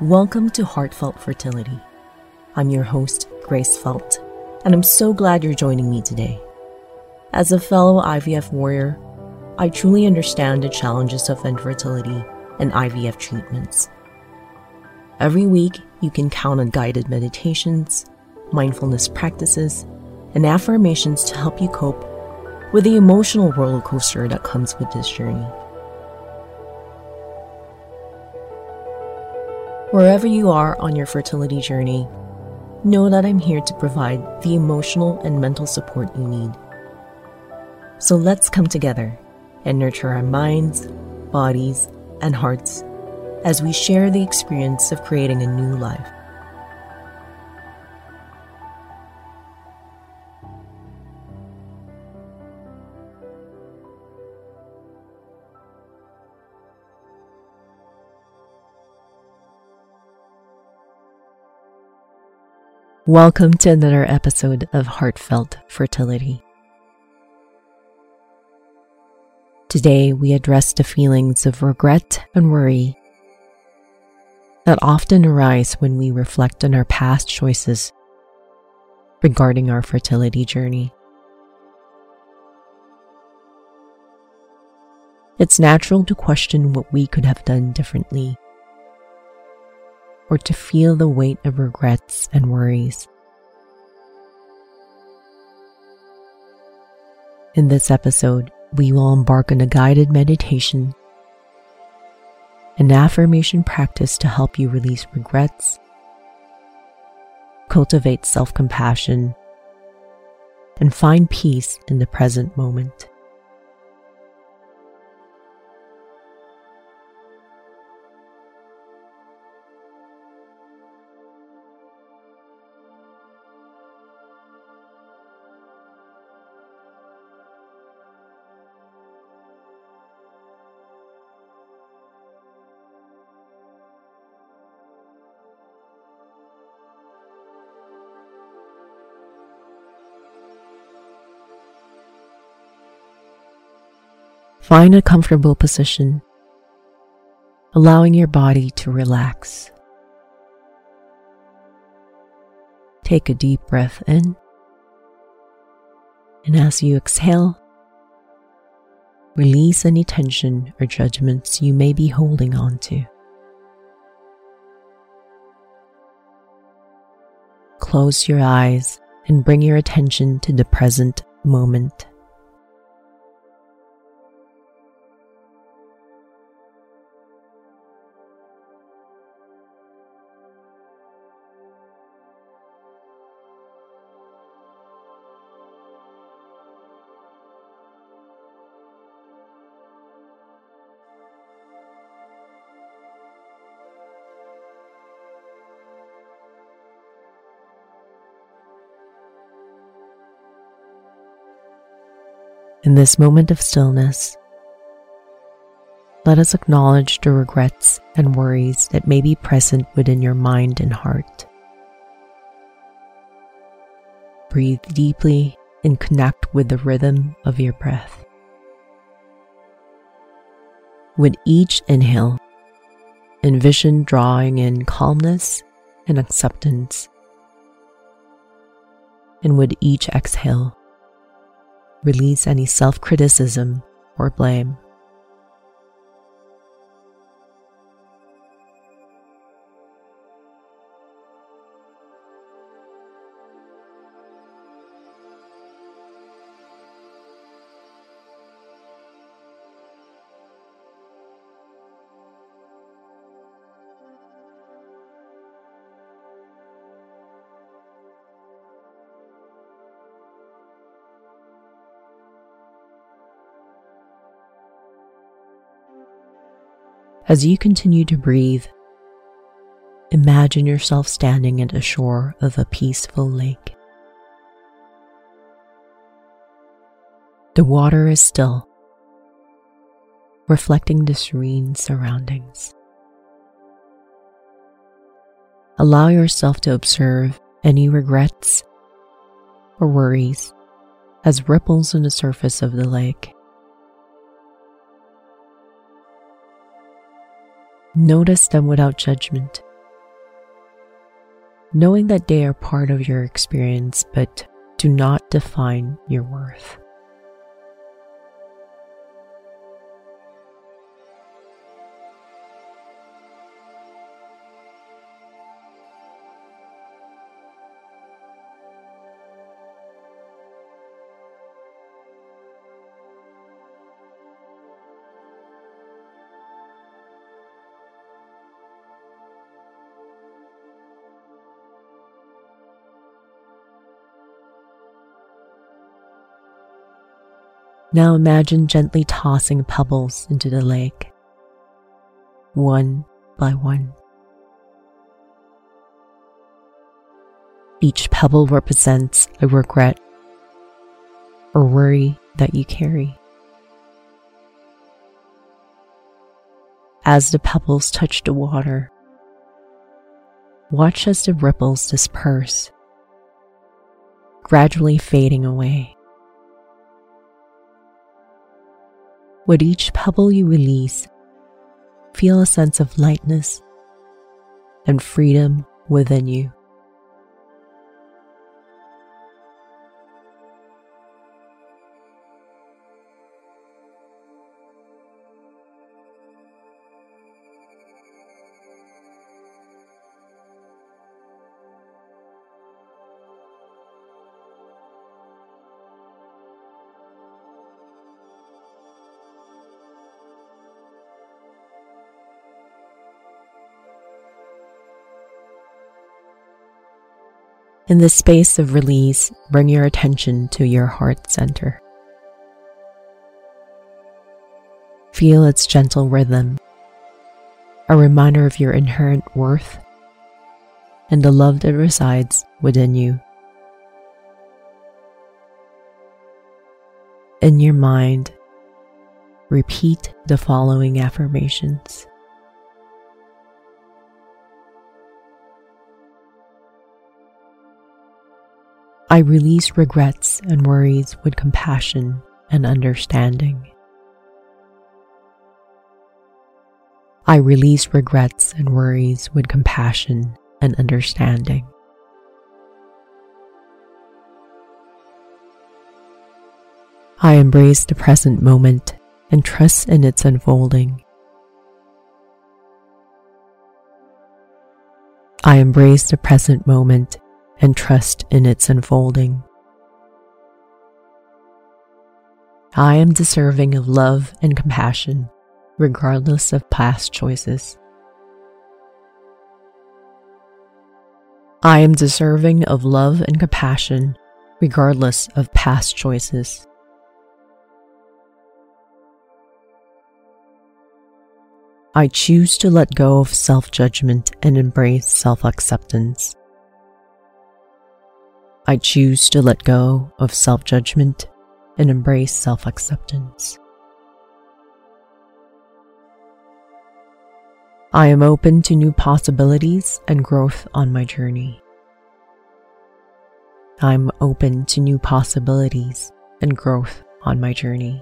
Welcome to Heartfelt Fertility. I'm your host, Grace Felt, and I'm so glad you're joining me today. As a fellow IVF warrior, I truly understand the challenges of infertility and IVF treatments. Every week, you can count on guided meditations, mindfulness practices, and affirmations to help you cope with the emotional roller coaster that comes with this journey. Wherever you are on your fertility journey, know that I'm here to provide the emotional and mental support you need. So let's come together and nurture our minds, bodies, and hearts as we share the experience of creating a new life. Welcome to another episode of Heartfelt Fertility. Today, we address the feelings of regret and worry that often arise when we reflect on our past choices regarding our fertility journey. It's natural to question what we could have done differently, or to feel the weight of regrets and worries. In this episode, we will embark on a guided meditation, an affirmation practice to help you release regrets, cultivate self-compassion, and find peace in the present moment. Find a comfortable position, allowing your body to relax. Take a deep breath in, and as you exhale, release any tension or judgments you may be holding on to. Close your eyes and bring your attention to the present moment. In this moment of stillness, let us acknowledge the regrets and worries that may be present within your mind and heart. Breathe deeply and connect with the rhythm of your breath. With each inhale, envision drawing in calmness and acceptance. And with each exhale, release any self-criticism or blame. As you continue to breathe, imagine yourself standing at the shore of a peaceful lake. The water is still, reflecting the serene surroundings. Allow yourself to observe any regrets or worries as ripples on the surface of the lake. Notice them without judgment knowing that they are part of your experience but do not define your worth. Now imagine gently tossing pebbles into the lake, one by one. Each pebble represents a regret or worry that you carry. As the pebbles touch the water, watch as the ripples disperse, gradually fading away. With each pebble you release, feel a sense of lightness and freedom within you. In this space of release, bring your attention to your heart center. Feel its gentle rhythm, a reminder of your inherent worth and the love that resides within you. In your mind, repeat the following affirmations. I release regrets and worries with compassion and understanding. I release regrets and worries with compassion and understanding. I embrace the present moment and trust in its unfolding. I embrace the present moment and trust in its unfolding. I am deserving of love and compassion, regardless of past choices. I am deserving of love and compassion, regardless of past choices. I choose to let go of self-judgment and embrace self-acceptance. I choose to let go of self-judgment and embrace self-acceptance. I am open to new possibilities and growth on my journey. I'm open to new possibilities and growth on my journey.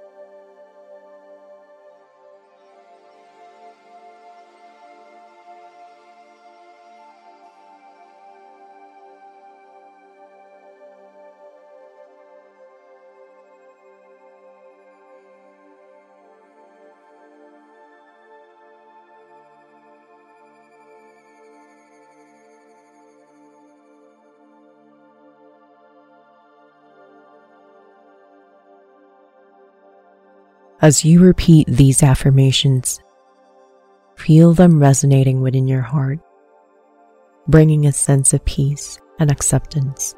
As you repeat these affirmations, feel them resonating within your heart, bringing a sense of peace and acceptance.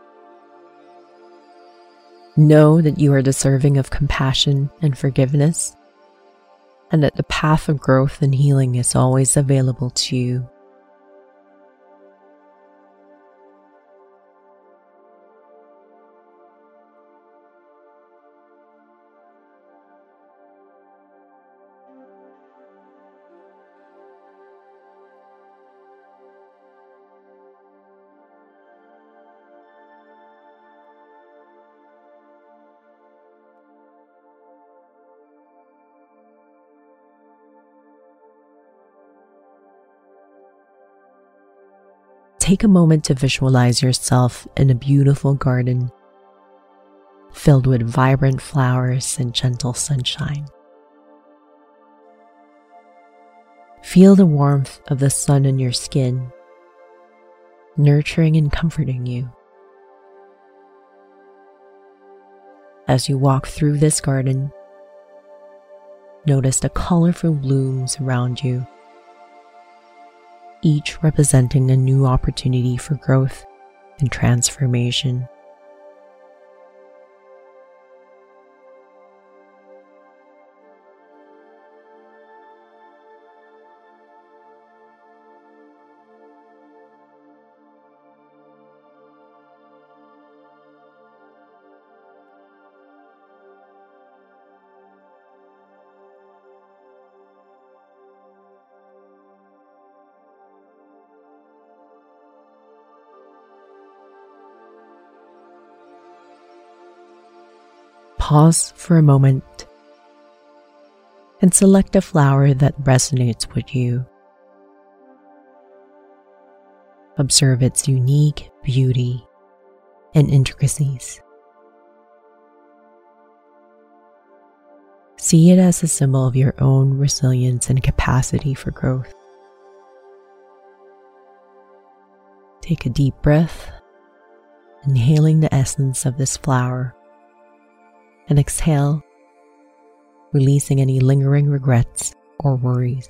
Know that you are deserving of compassion and forgiveness, and that the path of growth and healing is always available to you. take a moment to visualize yourself in a beautiful garden filled with vibrant flowers and gentle sunshine. Feel the warmth of the sun on your skin, nurturing and comforting you. As you walk through this garden, notice the colorful blooms around you, each representing a new opportunity for growth and transformation. Pause for a moment and select a flower that resonates with you. Observe its unique beauty and intricacies. See it as a symbol of your own resilience and capacity for growth. Take a deep breath, inhaling the essence of this flower, and exhale, releasing any lingering regrets or worries.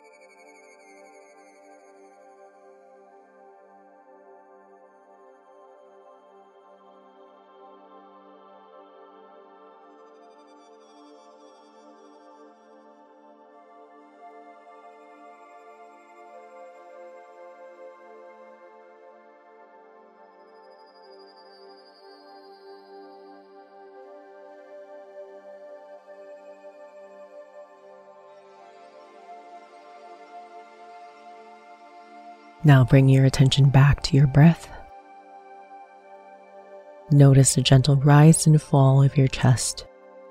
Now bring your attention back to your breath. Notice the gentle rise and fall of your chest.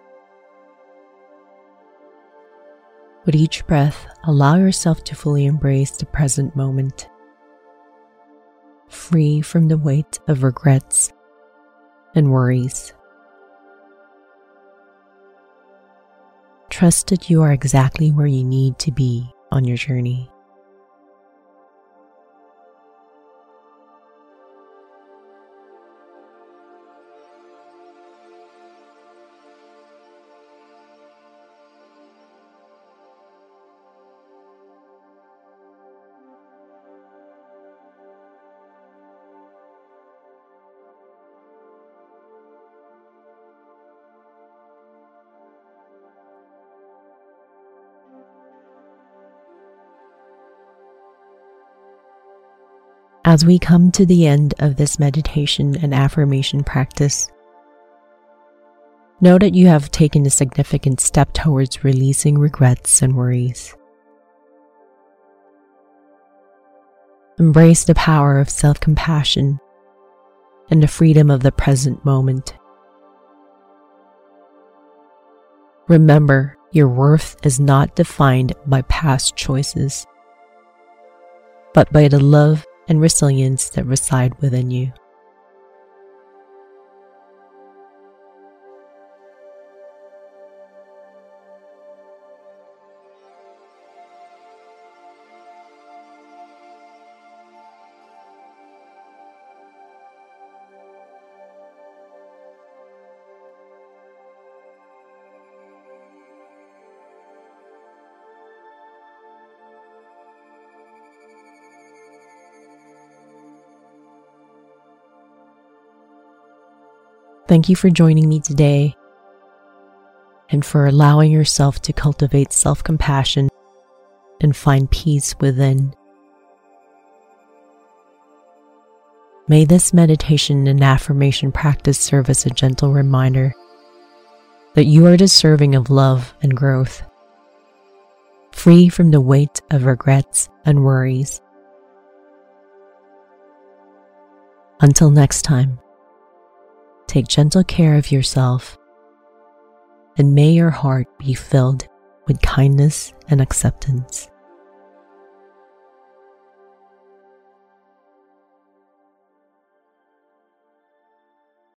With each breath, allow yourself to fully embrace the present moment, free from the weight of regrets and worries. Trust that you are exactly where you need to be on your journey. As we come to the end of this meditation and affirmation practice, know that you have taken a significant step towards releasing regrets and worries. Embrace the power of self-compassion and the freedom of the present moment. Remember, your worth is not defined by past choices, but by the love and resilience that reside within you. Thank you for joining me today and for allowing yourself to cultivate self-compassion and find peace within. May this meditation and affirmation practice serve as a gentle reminder that you are deserving of love and growth, free from the weight of regrets and worries. Until next time, take gentle care of yourself, and may your heart be filled with kindness and acceptance.